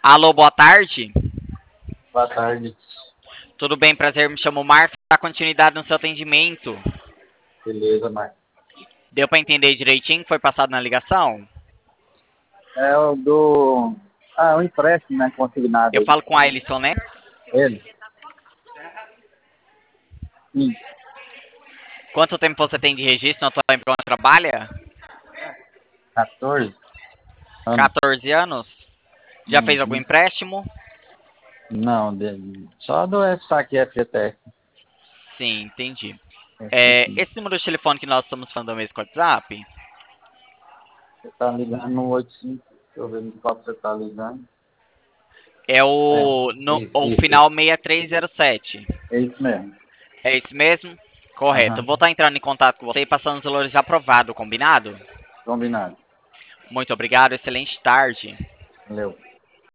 Alô, boa tarde. Boa tarde. Tudo bem? Prazer, me chamo Marcos. Dá continuidade no seu atendimento. Beleza, Marcos. Deu para entender direitinho que foi passado na ligação? É o do... o empréstimo, né? Consignado Eu aí. falo com a Ellison, né? Ele? Sim. Quanto tempo você tem de registro na tua empresa onde trabalha? 14 anos. 14 anos? Já fez algum Uhum. empréstimo? Não, só do saque FGTS. Sim, entendi. FGTS. Esse número de telefone que nós estamos falando é o mesmo com o WhatsApp? Você tá ligando no 85. Deixa eu ver no qual você tá ligando. É É, o isso. final 6307. É isso mesmo. É isso mesmo? Correto. Eu Aham. vou estar entrando em contato com você e passando os valores aprovados, combinado? Combinado. Muito obrigado, excelente tarde. Valeu.